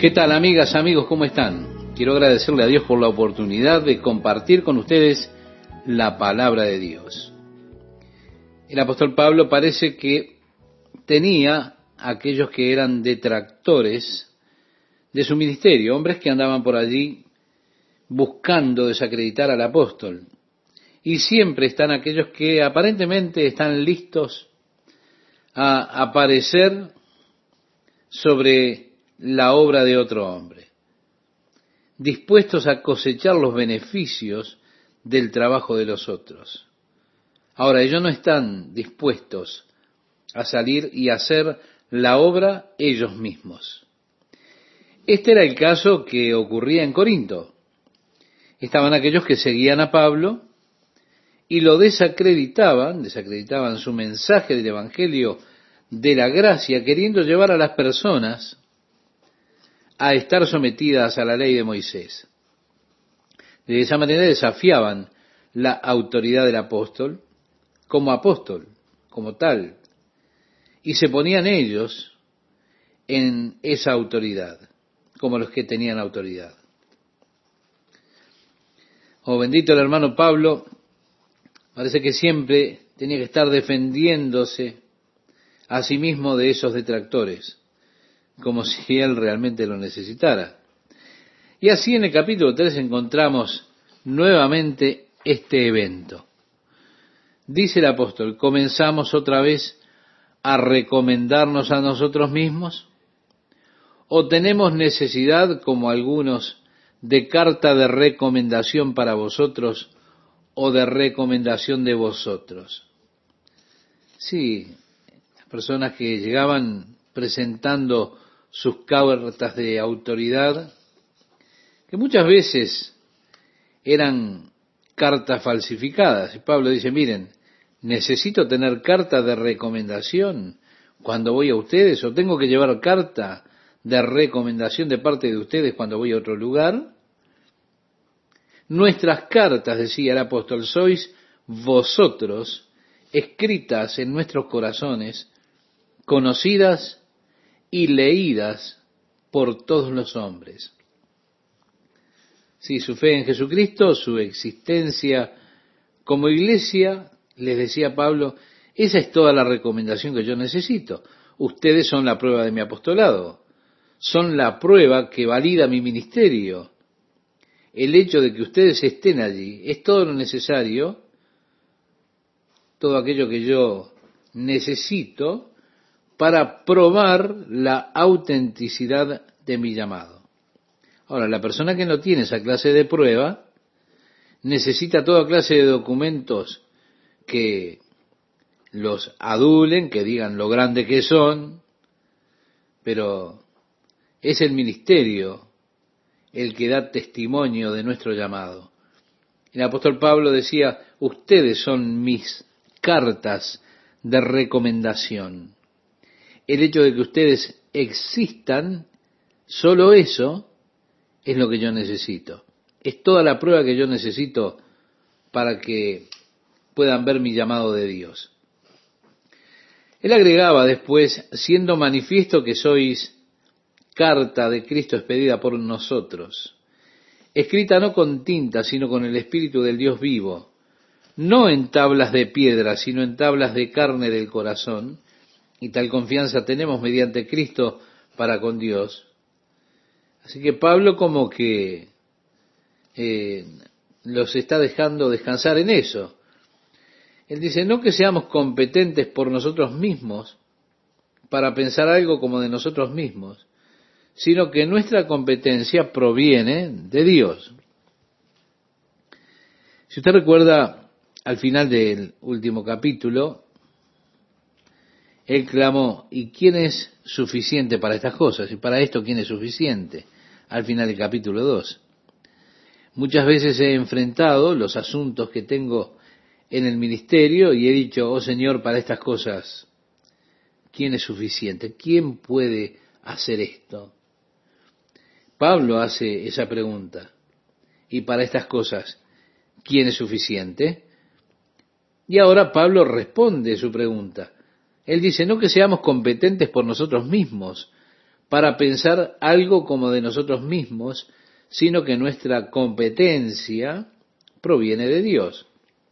¿Qué tal, amigas, amigos? ¿Cómo están? Quiero agradecerle a Dios por la oportunidad de compartir con ustedes la palabra de Dios. El apóstol Pablo parece que tenía aquellos que eran detractores de su ministerio, hombres que andaban por allí buscando desacreditar al apóstol. Y siempre están aquellos que aparentemente están listos a aparecer sobre la obra de otro hombre, dispuestos a cosechar los beneficios del trabajo de los otros. Ahora, ellos no están dispuestos a salir y hacer la obra ellos mismos. Este era el caso que ocurría en Corinto. Estaban aquellos que seguían a Pablo y lo desacreditaban su mensaje del Evangelio de la gracia, queriendo llevar a las personas a estar sometidas a la ley de Moisés. De esa manera desafiaban la autoridad del apóstol, como tal, y se ponían ellos en esa autoridad, como los que tenían autoridad. Oh, bendito el hermano Pablo, parece que siempre tenía que estar defendiéndose a sí mismo de esos detractores, como si él realmente lo necesitara. Y así en el capítulo 3 encontramos nuevamente este evento. Dice el apóstol: ¿comenzamos otra vez a recomendarnos a nosotros mismos? ¿O tenemos necesidad, como algunos, de carta de recomendación para vosotros o de recomendación de vosotros? Sí, las personas que llegaban presentando sus cartas de autoridad, que muchas veces eran cartas falsificadas. Y Pablo dice: miren, necesito tener carta de recomendación cuando voy a ustedes, o tengo que llevar carta de recomendación de parte de ustedes cuando voy a otro lugar. Nuestras cartas, decía el apóstol, sois vosotros, escritas en nuestros corazones, conocidas y leídas por todos los hombres. Sí, su fe en Jesucristo, su existencia como iglesia, les decía Pablo, esa es toda la recomendación que yo necesito. Ustedes son la prueba de mi apostolado, son la prueba que valida mi ministerio. El hecho de que ustedes estén allí es todo lo necesario, todo aquello que yo necesito para probar la autenticidad de mi llamado. Ahora, la persona que no tiene esa clase de prueba necesita toda clase de documentos que los adulen, que digan lo grande que son, pero es el ministerio el que da testimonio de nuestro llamado. El apóstol Pablo decía: ustedes son mis cartas de recomendación. El hecho de que ustedes existan, solo eso es lo que yo necesito. Es toda la prueba que yo necesito para que puedan ver mi llamado de Dios. Él agregaba después: siendo manifiesto que sois carta de Cristo expedida por nosotros, escrita no con tinta, sino con el Espíritu del Dios vivo, no en tablas de piedra, sino en tablas de carne del corazón, y tal confianza tenemos mediante Cristo para con Dios. Así que Pablo como que los está dejando descansar en eso. Él dice: no que seamos competentes por nosotros mismos para pensar algo como de nosotros mismos, sino que nuestra competencia proviene de Dios. Si usted recuerda, al final del último capítulo, él clamó: ¿y quién es suficiente para estas cosas? Y para esto, ¿quién es suficiente? Al final del capítulo 2. Muchas veces he enfrentado los asuntos que tengo en el ministerio y he dicho: oh Señor, para estas cosas, ¿quién es suficiente? ¿Quién puede hacer esto? Pablo hace esa pregunta. Y para estas cosas, ¿quién es suficiente? Y ahora Pablo responde su pregunta. Él dice: no que seamos competentes por nosotros mismos para pensar algo como de nosotros mismos, sino que nuestra competencia proviene de Dios.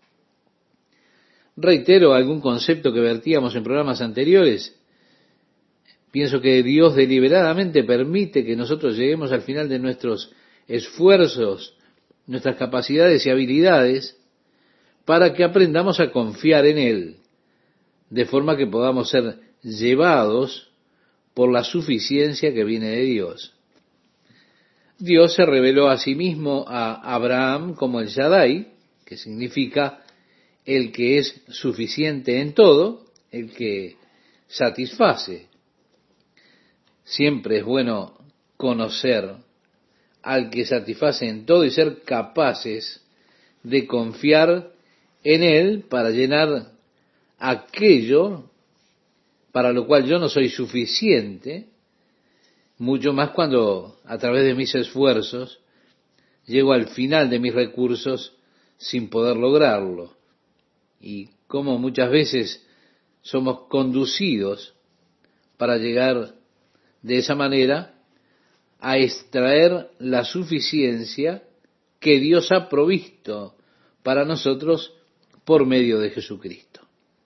Reitero algún concepto que vertíamos en programas anteriores. Pienso que Dios deliberadamente permite que nosotros lleguemos al final de nuestros esfuerzos, nuestras capacidades y habilidades, para que aprendamos a confiar en Él, de forma que podamos ser llevados por la suficiencia que viene de Dios. Dios se reveló a sí mismo a Abraham como el Shaddai, que significa el que es suficiente en todo, el que satisface. Siempre es bueno conocer al que satisface en todo y ser capaces de confiar en Él para llenar aquello para lo cual yo no soy suficiente, mucho más cuando a través de mis esfuerzos llego al final de mis recursos sin poder lograrlo. Y como muchas veces somos conducidos para llegar de esa manera a extraer la suficiencia que Dios ha provisto para nosotros por medio de Jesucristo.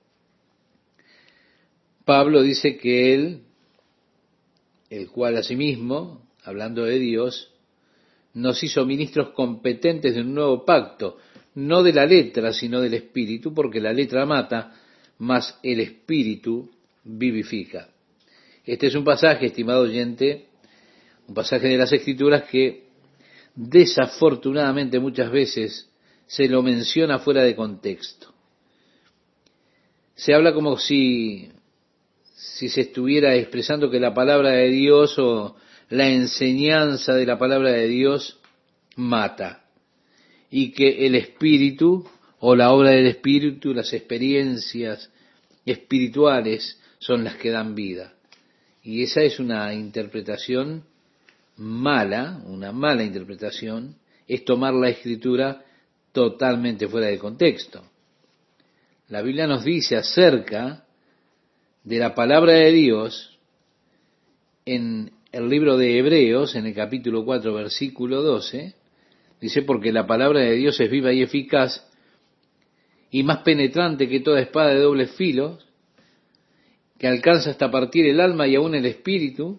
Pablo dice que Él, el cual asimismo, hablando de Dios, nos hizo ministros competentes de un nuevo pacto, no de la letra, sino del Espíritu, porque la letra mata, mas el Espíritu vivifica. Este es un pasaje, estimado oyente, un pasaje de las Escrituras que desafortunadamente muchas veces se lo menciona fuera de contexto. Se habla como si se estuviera expresando que la palabra de Dios o la enseñanza de la palabra de Dios mata, y que el Espíritu o la obra del Espíritu, las experiencias espirituales son las que dan vida. Y esa es una interpretación mala, una mala interpretación, es tomar la Escritura totalmente fuera de contexto. La Biblia nos dice acerca de la palabra de Dios en el libro de Hebreos, en el capítulo 4, versículo 12, dice, porque la palabra de Dios es viva y eficaz y más penetrante que toda espada de doble filo, que alcanza hasta partir el alma y aún el espíritu,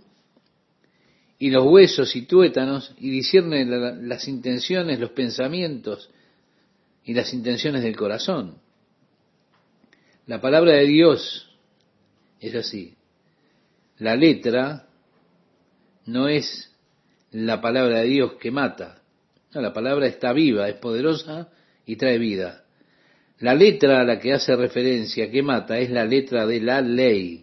y los huesos y tuétanos, y discierne las intenciones, los pensamientos y las intenciones del corazón. La palabra de Dios es así. La letra no es la palabra de Dios que mata. No, la palabra está viva, es poderosa y trae vida. La letra a la que hace referencia que mata es la letra de la ley.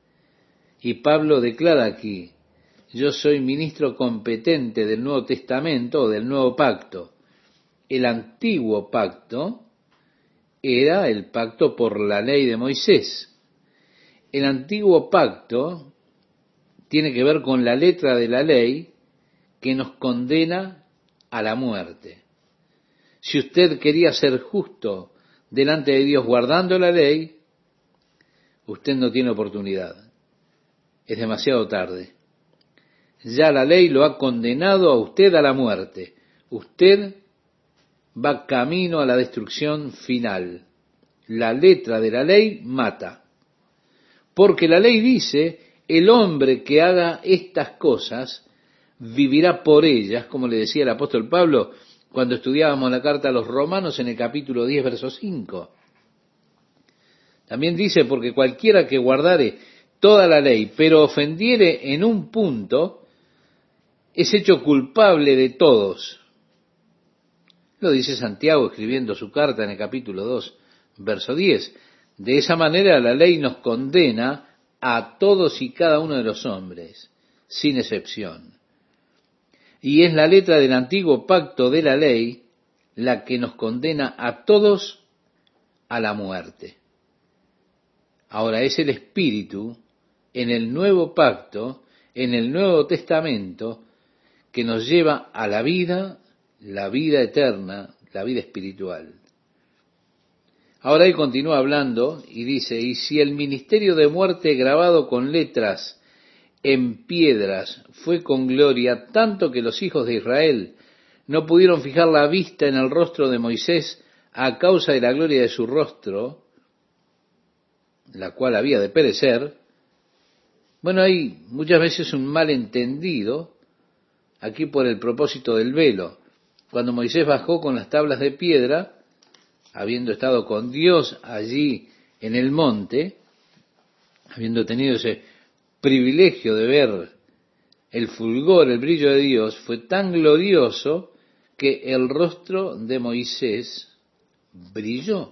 Y Pablo declara aquí, yo soy ministro competente del Nuevo Testamento o del Nuevo Pacto. El antiguo pacto era el pacto por la ley de Moisés. El antiguo pacto tiene que ver con la letra de la ley que nos condena a la muerte. Si usted quería ser justo delante de Dios guardando la ley, usted no tiene oportunidad. Es demasiado tarde. Ya la ley lo ha condenado a usted a la muerte. Usted va camino a la destrucción final. La letra de la ley mata. Porque la ley dice, el hombre que haga estas cosas vivirá por ellas, como le decía el apóstol Pablo cuando estudiábamos la carta a los Romanos en el capítulo 10, verso 5. También dice, porque cualquiera que guardare toda la ley, pero ofendiere en un punto, es hecho culpable de todos. Lo dice Santiago escribiendo su carta en el capítulo 2, verso 10. De esa manera la ley nos condena a todos y cada uno de los hombres, sin excepción. Y es la letra del antiguo pacto de la ley la que nos condena a todos a la muerte. Ahora es el Espíritu en el nuevo pacto, en el Nuevo Testamento, que nos lleva a la vida eterna, la vida espiritual. Ahora él continúa hablando y dice, y si el ministerio de muerte grabado con letras en piedras fue con gloria, tanto que los hijos de Israel no pudieron fijar la vista en el rostro de Moisés a causa de la gloria de su rostro, la cual había de perecer. Bueno, hay muchas veces un malentendido aquí por el propósito del velo. Cuando Moisés bajó con las tablas de piedra, habiendo estado con Dios allí en el monte, habiendo tenido ese privilegio de ver el fulgor, el brillo de Dios, fue tan glorioso que el rostro de Moisés brilló.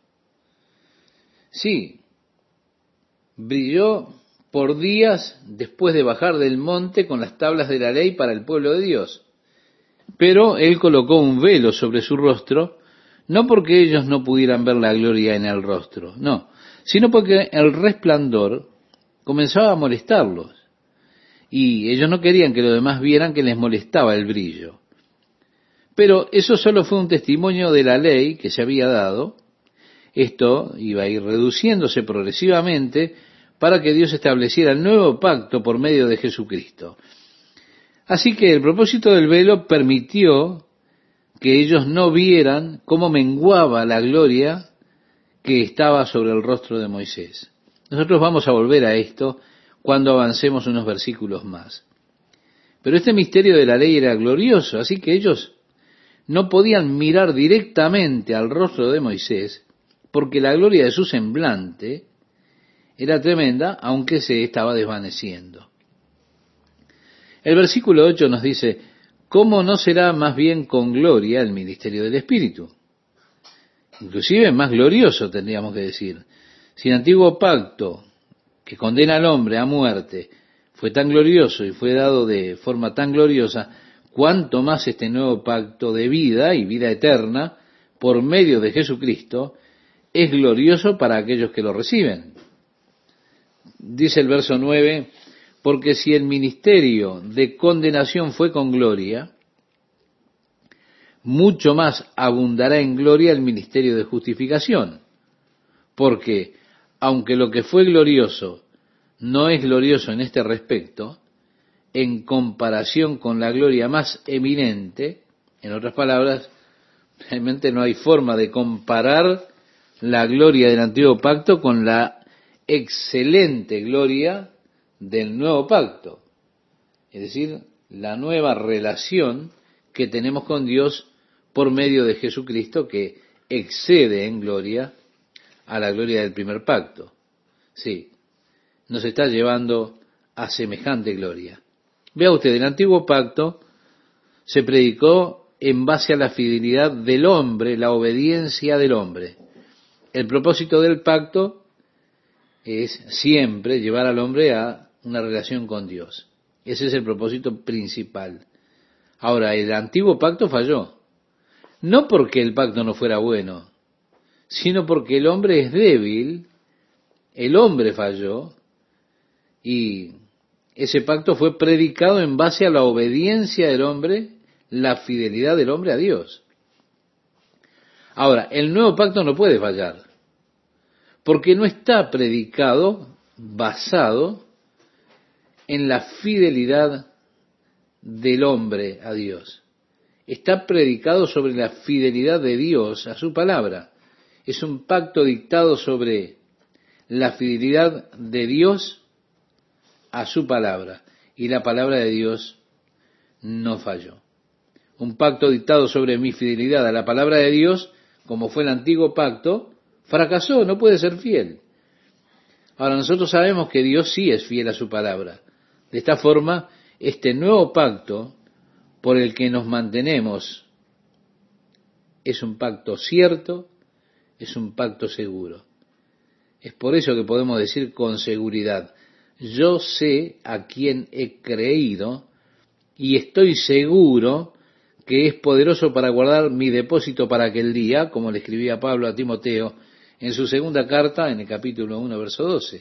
Sí, brilló por días después de bajar del monte con las tablas de la ley para el pueblo de Dios. Pero él colocó un velo sobre su rostro, no porque ellos no pudieran ver la gloria en el rostro, no, sino porque el resplandor comenzaba a molestarlos. Y ellos no querían que los demás vieran que les molestaba el brillo. Pero eso solo fue un testimonio de la ley que se había dado. Esto iba a ir reduciéndose progresivamente para que Dios estableciera el nuevo pacto por medio de Jesucristo. Así que el propósito del velo permitió que ellos no vieran cómo menguaba la gloria que estaba sobre el rostro de Moisés. Nosotros vamos a volver a esto cuando avancemos unos versículos más. Pero este misterio de la ley era glorioso, así que ellos no podían mirar directamente al rostro de Moisés, porque la gloria de su semblante era tremenda, aunque se estaba desvaneciendo. El versículo 8 nos dice, ¿cómo no será más bien con gloria el ministerio del Espíritu? Inclusive más glorioso, tendríamos que decir. Si el antiguo pacto que condena al hombre a muerte fue tan glorioso y fue dado de forma tan gloriosa, cuánto más este nuevo pacto de vida y vida eterna por medio de Jesucristo es glorioso para aquellos que lo reciben. Dice el verso 9, porque si el ministerio de condenación fue con gloria, mucho más abundará en gloria el ministerio de justificación. Porque, aunque lo que fue glorioso no es glorioso en este respecto, en comparación con la gloria más eminente, en otras palabras, realmente no hay forma de comparar la gloria del antiguo pacto con la excelente gloria del nuevo pacto. Es decir, la nueva relación que tenemos con Dios por medio de Jesucristo, que excede en gloria a la gloria del primer pacto. Sí, nos está llevando a semejante gloria. Vea usted, el antiguo pacto se predicó en base a la fidelidad del hombre, la obediencia del hombre. El propósito del pacto es siempre llevar al hombre a una relación con Dios. Ese es el propósito principal. Ahora, el antiguo pacto falló. No porque el pacto no fuera bueno, sino porque el hombre es débil, el hombre falló, y ese pacto fue predicado en base a la obediencia del hombre, la fidelidad del hombre a Dios. Ahora, el nuevo pacto no puede fallar, porque no está predicado basado en la fidelidad del hombre a Dios. Está predicado sobre la fidelidad de Dios a su palabra. Es un pacto dictado sobre la fidelidad de Dios a su palabra. Y la palabra de Dios no falló. Un pacto dictado sobre mi fidelidad a la palabra de Dios, como fue el antiguo pacto, fracasó, no puede ser fiel. Ahora nosotros sabemos que Dios sí es fiel a su palabra. De esta forma, este nuevo pacto por el que nos mantenemos es un pacto cierto, es un pacto seguro. Es por eso que podemos decir con seguridad, yo sé a quién he creído y estoy seguro que es poderoso para guardar mi depósito para aquel día, como le escribía Pablo a Timoteo en su segunda carta, en el capítulo 1, verso 12.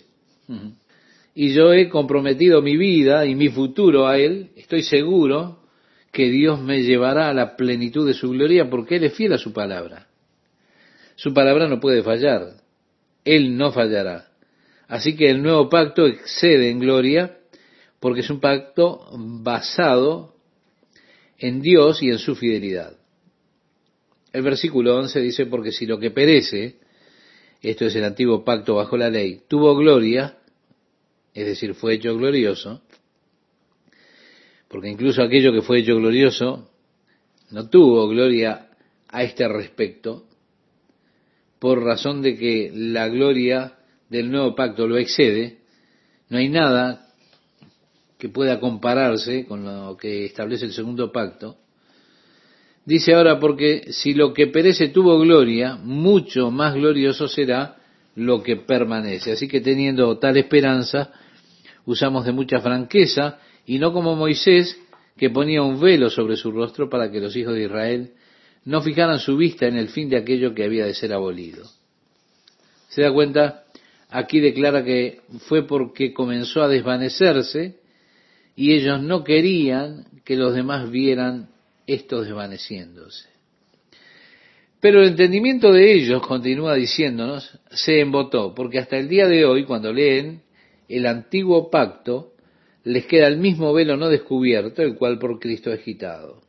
Y yo he comprometido mi vida y mi futuro a Él, estoy seguro que Dios me llevará a la plenitud de su gloria porque Él es fiel a su palabra. Su palabra no puede fallar, Él no fallará. Así que el nuevo pacto excede en gloria porque es un pacto basado en Dios y en su fidelidad. El versículo 11 dice, porque si lo que perece, esto es el antiguo pacto bajo la ley, tuvo gloria, es decir, fue hecho glorioso, porque incluso aquello que fue hecho glorioso no tuvo gloria a este respecto, por razón de que la gloria del nuevo pacto lo excede. No hay nada que pueda compararse con lo que establece el segundo pacto. Dice ahora, porque si lo que perece tuvo gloria, mucho más glorioso será lo que permanece. Así que teniendo tal esperanza, usamos de mucha franqueza, y no como Moisés, que ponía un velo sobre su rostro para que los hijos de Israel no fijaran su vista en el fin de aquello que había de ser abolido. ¿Se da cuenta? Aquí declara que fue porque comenzó a desvanecerse y ellos no querían que los demás vieran esto desvaneciéndose. Pero el entendimiento de ellos, continúa diciéndonos, se embotó, porque hasta el día de hoy, cuando leen el antiguo pacto, les queda el mismo velo no descubierto, el cual por Cristo es quitado.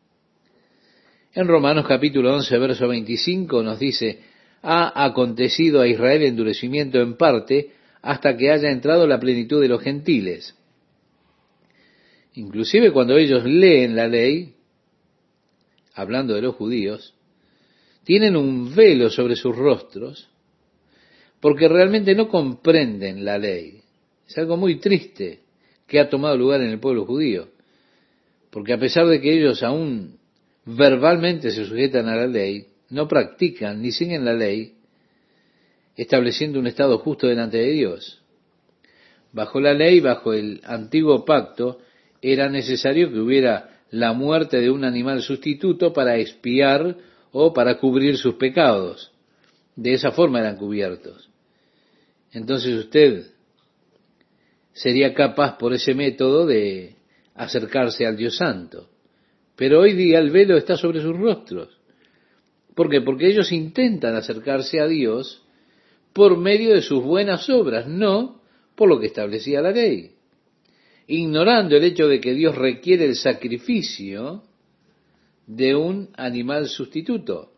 En Romanos capítulo 11, verso 25 nos dice, ha acontecido a Israel endurecimiento en parte hasta que haya entrado la plenitud de los gentiles. Inclusive cuando ellos leen la ley, hablando de los judíos, tienen un velo sobre sus rostros porque realmente no comprenden la ley. Es algo muy triste que ha tomado lugar en el pueblo judío, porque a pesar de que ellos aún verbalmente se sujetan a la ley, no practican ni siguen la ley, estableciendo un estado justo delante de Dios. Bajo la ley, bajo el antiguo pacto, era necesario que hubiera la muerte de un animal sustituto para expiar o para cubrir sus pecados. De esa forma eran cubiertos. Entonces usted sería capaz por ese método de acercarse al Dios Santo. Pero hoy día el velo está sobre sus rostros. ¿Por qué? Porque ellos intentan acercarse a Dios por medio de sus buenas obras, no por lo que establecía la ley, ignorando el hecho de que Dios requiere el sacrificio de un animal sustituto.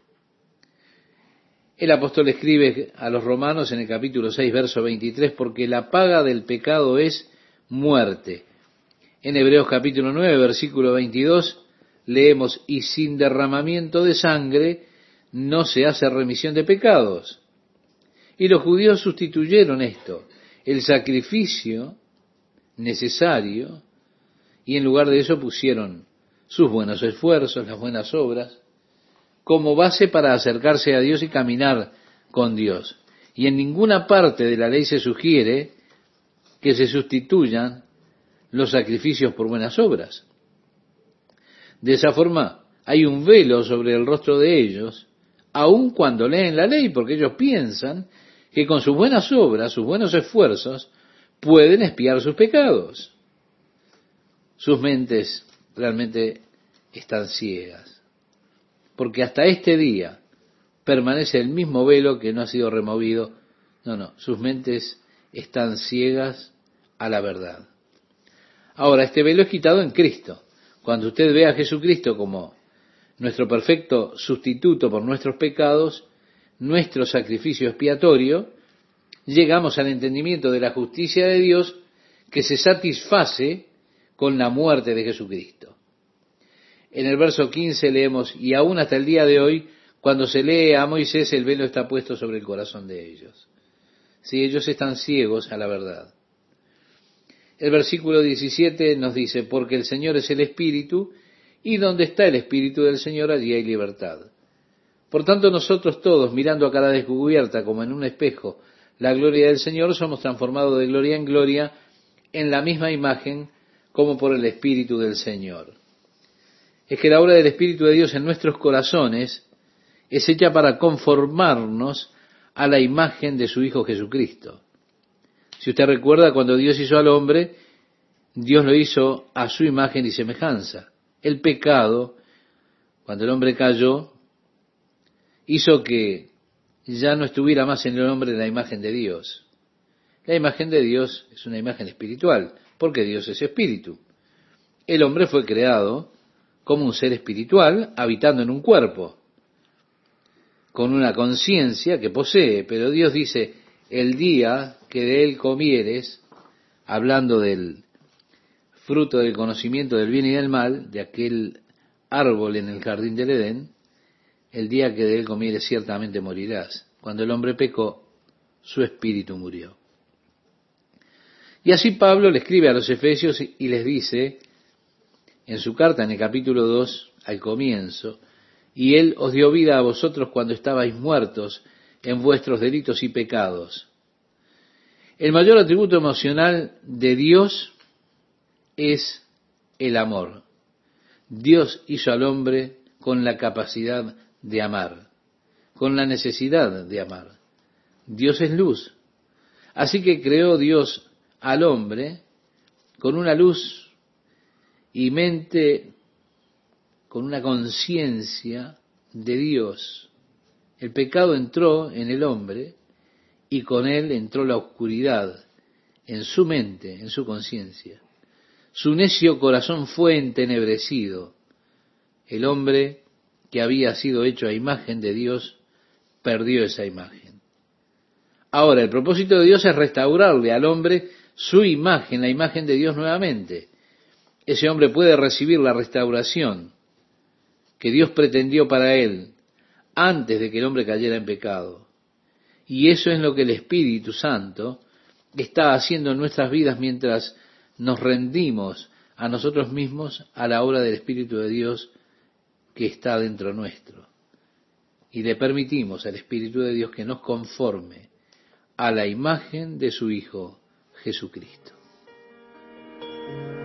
El apóstol escribe a los romanos en el capítulo 6, verso 23, porque la paga del pecado es muerte. En Hebreos capítulo 9, versículo 22, leemos, y sin derramamiento de sangre no se hace remisión de pecados. Y los judíos sustituyeron esto, el sacrificio necesario, y en lugar de eso pusieron sus buenos esfuerzos, las buenas obras, como base para acercarse a Dios y caminar con Dios. Y en ninguna parte de la ley se sugiere que se sustituyan los sacrificios por buenas obras. De esa forma, hay un velo sobre el rostro de ellos, aun cuando leen la ley, porque ellos piensan que con sus buenas obras, sus buenos esfuerzos, pueden expiar sus pecados. Sus mentes realmente están ciegas, porque hasta este día permanece el mismo velo que no ha sido removido. No, sus mentes están ciegas a la verdad. Ahora, este velo es quitado en Cristo. Cuando usted ve a Jesucristo como nuestro perfecto sustituto por nuestros pecados, nuestro sacrificio expiatorio, llegamos al entendimiento de la justicia de Dios que se satisface con la muerte de Jesucristo. En el verso 15 leemos, y aún hasta el día de hoy, cuando se lee a Moisés, el velo está puesto sobre el corazón de ellos. Sí, ellos están ciegos a la verdad. El versículo 17 nos dice, porque el Señor es el Espíritu, y donde está el Espíritu del Señor, allí hay libertad. Por tanto, nosotros todos, mirando a cara descubierta como en un espejo la gloria del Señor, somos transformados de gloria en gloria en la misma imagen como por el Espíritu del Señor. Es que la obra del Espíritu de Dios en nuestros corazones es hecha para conformarnos a la imagen de su Hijo Jesucristo. Si usted recuerda, cuando Dios hizo al hombre, Dios lo hizo a su imagen y semejanza. El pecado, cuando el hombre cayó, hizo que ya no estuviera más en el hombre la imagen de Dios. La imagen de Dios es una imagen espiritual, porque Dios es espíritu. El hombre fue creado como un ser espiritual, habitando en un cuerpo, con una conciencia que posee, pero Dios dice, el día que de él comieres, hablando del fruto del conocimiento del bien y del mal, de aquel árbol en el jardín del Edén, el día que de él comieres ciertamente morirás. Cuando el hombre pecó, su espíritu murió. Y así Pablo le escribe a los Efesios y les dice, en su carta en el capítulo 2, al comienzo, y él os dio vida a vosotros cuando estabais muertos en vuestros delitos y pecados. El mayor atributo emocional de Dios es el amor. Dios hizo al hombre con la capacidad de amar, con la necesidad de amar. Dios es luz. Así que creó Dios al hombre con una luz y mente, con una conciencia de Dios. El pecado entró en el hombre y con él entró la oscuridad en su mente, en su conciencia. Su necio corazón fue entenebrecido. El hombre que había sido hecho a imagen de Dios perdió esa imagen. Ahora, el propósito de Dios es restaurarle al hombre su imagen, la imagen de Dios nuevamente. Ese hombre puede recibir la restauración que Dios pretendió para él antes de que el hombre cayera en pecado. Y eso es lo que el Espíritu Santo está haciendo en nuestras vidas mientras nos rendimos a nosotros mismos a la obra del Espíritu de Dios que está dentro nuestro. Y le permitimos al Espíritu de Dios que nos conforme a la imagen de su Hijo Jesucristo.